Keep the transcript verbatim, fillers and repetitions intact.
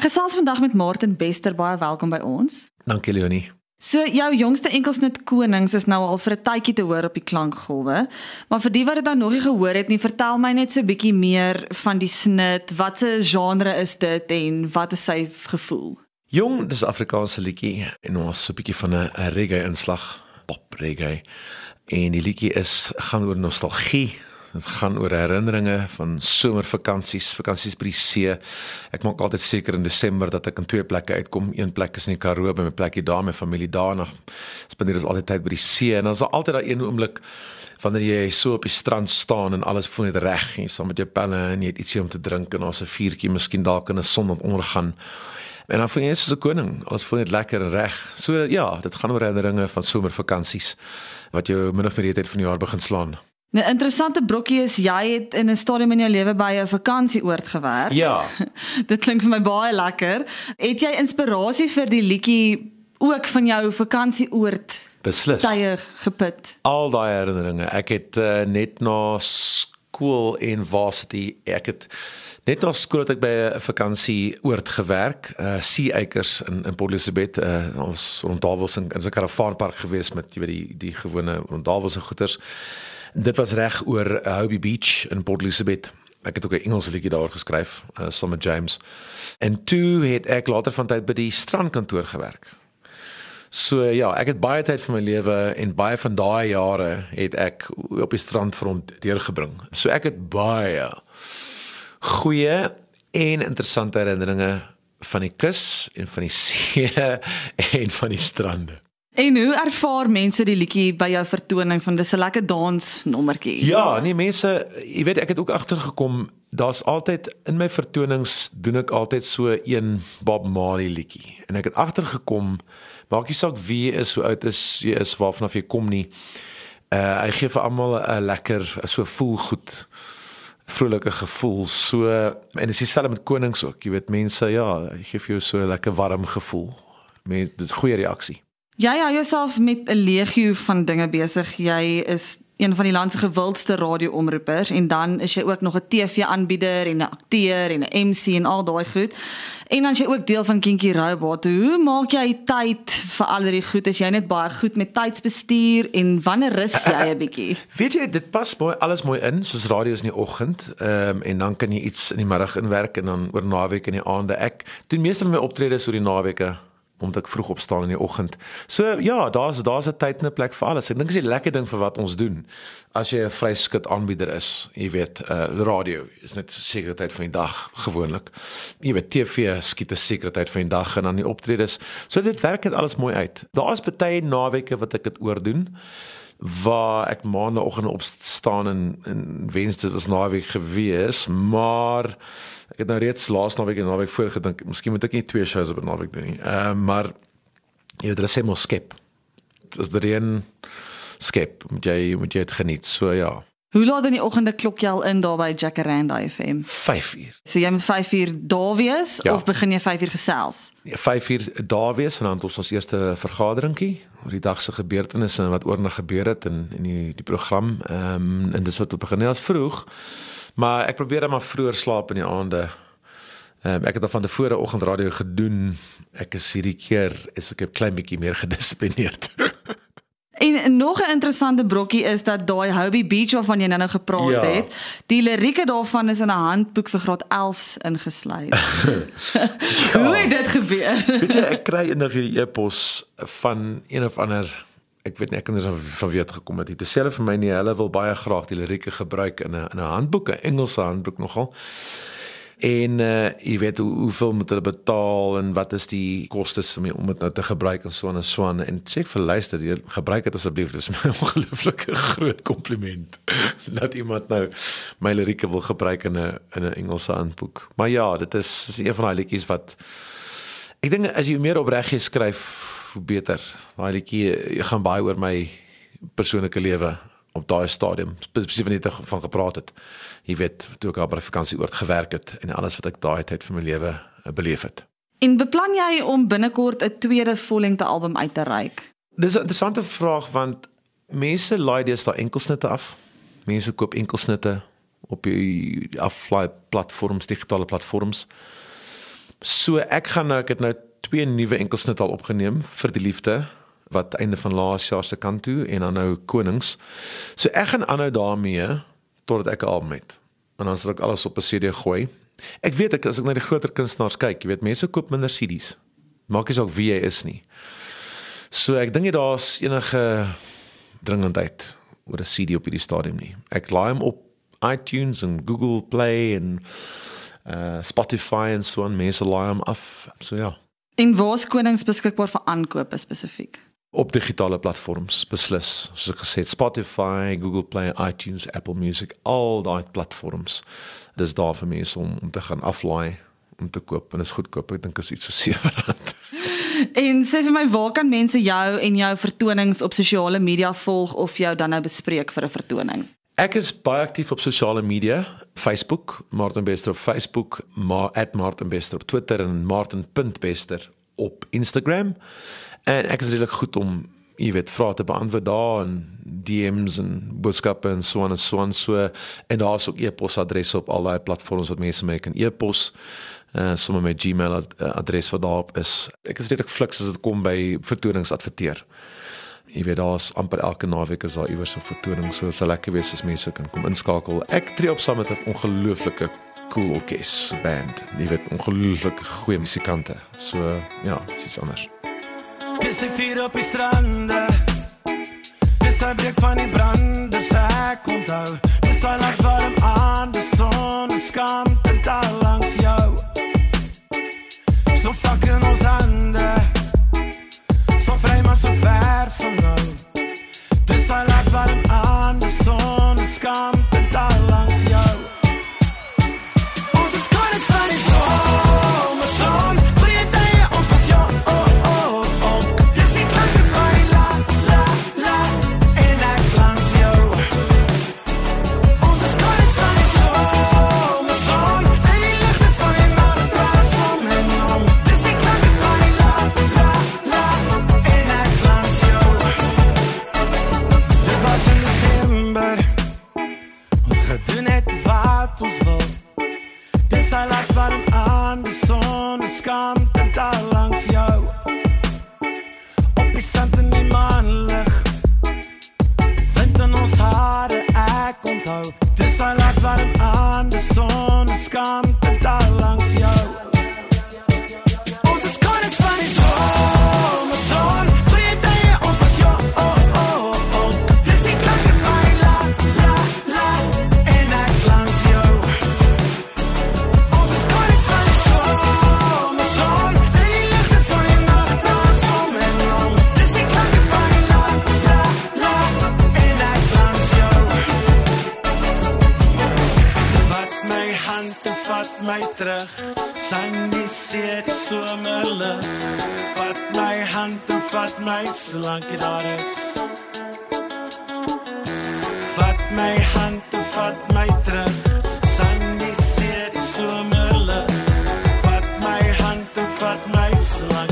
Ek gesels vandag met Martin Bester, baie welkom by ons. Dankie Leonie. So, jou jongste enkelsnit Konings is nou al vir 'n tydjie te hoor op die klankgolwe, maar vir die wat dit nou nog nie gehoor het nie, vertel my net so 'n bietjie meer van die snit, wat 'n genre is dit en wat is sy gevoel? Jong, dis 'n Afrikaanse liedjie en ons so 'n bietjie van 'n reggae inslag, pop reggae. En die liedjie is gaan oor nostalgie. Dit gaan oor herinneringe van somervakansies, vakansies by die see. Ek maak altyd seker in Desember dat ek in twee plekke uitkom. Een plek is in die Karoo by my plekkie daar, my familie daar, en spandeer ons altyd tyd by die see. En dan is daar altyd daai een oomblik wanneer jy so op die strand staan en alles voel net reg, jy saam met jou penne en jy het ietsie om te drink en daar's 'n vuurtjie, miskien dalk in 'n son wat ondergaan. En dan voel jy soos 'n koning, alles voel net lekker en reg. So ja, dit gaan oor herinneringe van somervakansies wat jou min of meer die tyd van die jaar begin slaan. 'n Interessante brokkie is, jy het in 'n stadium in jou lewe by 'n vakansieoord gewerk. Ja. Dit klink vir my baie lekker. Het jy inspirasie vir die liedjie ook van jou vakansieoord Beslis. tye geput? Al daai herinneringe. Ek het uh, net na skool en varsity, ek het net na skool het ek by 'n vakansieoord gewerk, uh, Sea Acres in in Port Elizabeth. Uh, ons rondawels in, in 'n karavaanpark gewees met jy weet die die gewone rondawels en goeters. Dit was reg oor uh, Hobie Beach in Port Elizabeth. Ek het ook 'n Engelse liedjie daar geskryf, uh, saam met James. En toe het ek later van tyd by die strandkantoor gewerk. So ja, ek het baie tyd van my lewe en baie van daai jare het ek op die strandfront deurgebring. So ek het baie goeie en interessante herinneringe van die kus en van die see en van die strande. En hoe ervaar mense die liedjie by jou vertonings, want dis 'n lekker dansnommertjie? Ja, nee mense, jy weet ek het ook agtergekom, daar's altyd in my vertonings doen ek altyd so een Bob Marley liedjie. En ek het agtergekom, maak nie saak wie jy is, hoe oud is jy is, waarvan af jy kom nie. Uh hy gee vir almal 'n lekker so voel goed, vrolike gevoel. So en dis dieselfde met Konings ook. Jy weet mense, ja, hy gee vir jou so 'n lekker warm gevoel. Mense, dit is 'n goeie reaksie. Jy hou jouself met 'n legio van dinge besig. Jy is een van die land se gewildste radio-omroepers en dan is jy ook nog 'n T V-aanbieder en 'n akteur en 'n M C en al daai goed. En dan is jy ook deel van Kinky Robot. Hoe maak jy tyd vir al hierdie goed? Is jy net baie goed met tydsbestuur en wanneer rus jy 'n bietjie? Weet jy, dit pas mooi alles mooi in, soos radio is in die oggend, ehm um, en dan kan jy iets in die middag inwerk en dan oor naweek in die aande. Ek doen meestal my optredes oor die naweke, omdat ek vroeg opstaan in die oggend. So ja, daar's daar's 'n tyd en 'n plek vir alles. Ek dink dis 'n lekker ding vir wat ons doen. As jy 'n vryskut aanbieder is, jy weet, uh, radio is net 'n sekere tyd van die dag gewoonlik. Jy weet, T V skiet 'n sekere tyd van die dag en dan die optredes. So dit werk dit alles mooi uit. Daar's baie naweke wat ek dit oordoen, waar ek maandagooggend opstaan en en Woensdag was naweek gewees, maar ek het nou reeds laas naweek en naweek voor gedink, miskien moet ek nie twee shows op 'n naweek doen nie. Ehm uh, maar jy weet, dit is mos skep. Dis die een skep, moet jy moet jy dit geniet. So ja. Hoe laat in die oggende klok jy al in daar by Jacaranda F M? vyf uur. So jy moet vyf uur daar wees, Ja. of begin jy vyf uur gesels? Ja, vyf uur daar wees en dan het ons ons eerste vergaderingkie oor die dag se gebeurtenisse en wat oornag gebeur het in in die die program. Ehm um, en dis wat begin net vroeg. Maar ek probeer dan maar vroeër slaap in die aande. Um, ek het al van tevore oggendradio gedoen. Ek is hierdie keer is ek 'n klein bietjie meer gedissiplineerd. En nog 'n interessante brokkie is dat daai Hobie Beach waarvan jy nou gepraat Ja. het, die lirieke daarvan is in 'n handboek vir graad elfs ingesluit. Hoe het dit gebeur? Weet jy, ek kry eendag hierdie e-pos van een of ander, ek weet nie, ek kan er van weet gekom het. Dit sê hulle vir my nie, hulle wil baie graag die lirieke gebruik in 'n in 'n handboek, 'n Engelse handboek nogal. En uh, jy weet hoe, hoeveel moet hulle betaal en wat is die kostes om om dit nou te gebruik en so en so aan. En sê ek vir luister, jy gebruik dit asseblief. Dis 'n ongelooflike groot kompliment dat iemand nou my lirieke wil gebruik in 'n in 'n Engelse handboek. Maar ja, dit is, is een van daai liedjies wat ek dink as jy meer opreg jy skryf, hoe beter. Daai liedjie jy gaan baie oor my persoonlike lewe op daai stadium, spesifiek wanneer jy van gepraat het. Jy weet, toe ek al by die vakansieoord gewerk het en alles wat ek daai tyd van my lewe beleef het. En beplan jy om binnekort 'n tweede vollengte album uit te reik? Dis 'n interessante vraag want mense laai deesdae enkelsnitte af. Mense koop enkelsnitte op die aflaai platforms, digitale platforms. So ek gaan nou, ek het nou twee nuwe enkelsnit al opgeneem vir die liefde, wat einde van laas jaar se kant toe, en dan nou Konings. So ek gaan aanhou daarmee, totdat ek 'n album het. En dan sal ek alles op 'n C D gooi. Ek weet, ek, as ek na die groter kunstenaars kyk, jy weet, mense koop minder C Ds. Maak nie saak wie jy is nie. So ek dink nie daar's enige dringendheid oor 'n C D op hierdie stadium nie. Ek laai hom op iTunes en Google Play en uh, Spotify en so aan, mense laai hom af. So ja. En waar is Konings beskikbaar vir aankope spesifiek? Op digitale platforms, beslis. Soos ek gesê het, Spotify, Google Play, iTunes, Apple Music, al daai platforms. Dis daar vir mense om, om te gaan aflaai, om te koop, en is goedkoop, ek dink is iets so sewe rand. En sê vir my, waar kan mense jou en jou vertonings op sosiale media volg of jou dan nou bespreek vir 'n vertoning? Ek is baie aktief op sosiale media, Facebook, Martin Bester op Facebook, ma at Martin Bester op Twitter en martin.bester op Instagram. En ek is redelijk goed om, jy weet, vrae te beantwoord daar en D M's en boodskappe en so aan en so aan so. En daar is ook e-posadresse op al die platforms wat mense my kan e-pos. Uh, sommige my Gmail ad, uh, adres wat daarop is. Ek is redelijk fliks as dit kom by vertonings adverteer. Jy weet, daar is amper elke naweek is daar iewers 'n vertoning, so sal lekker wees as mense kan kom inskakel. Ek tree op saam met 'n ongelooflike cool orkes band. Jy weet, ongelooflike goeie musikante. So ja, dis iets anders. Dis 'n vuur op die strande. Dis 'n blik van die branders ek onthou. Dis 'n lag warm aan, die son skam te daar langs jou. So sak in ons hande. So vry maar so ver van nou. Dis 'n lag warm aan, die son skam te daar langs jou. Ons is konings van die zomerzon. Breed hy ons passion. Oh, oh, oh. Dis die klanke van die la, la, la. En ek langs jou. Ons is konings van die zomerzon. En die lichte van die nacht was om en om. Dis die klanke van die la, la, la. En ek langs jou. Dit was in December. Ons gedoen het wat ons wil. Dis hy laat warm aan, die son skam te daar langs jou. Op die sand in die maanlig. Wind in ons hare, ek onthou. Dis hy laat warm aan, die son skam te daar langs jou. Ons is konings van die zomerzon. Breed hy ons passion. Oh, oh, oh. Dis die klanke van die la, la, la. En ek langs jou. Ons is konings van die zomerzon. En die lichte van die nacht was om en om. Dis die klanke van die la, la, la. En ek langs jou. Vat my hand en vat my terug. Sang die see die somerlig. Vat my hand en vat my solank jy daar is. Vat my hand en vat my terug. Sang die see die somerlig. Vat my hand en vat my solank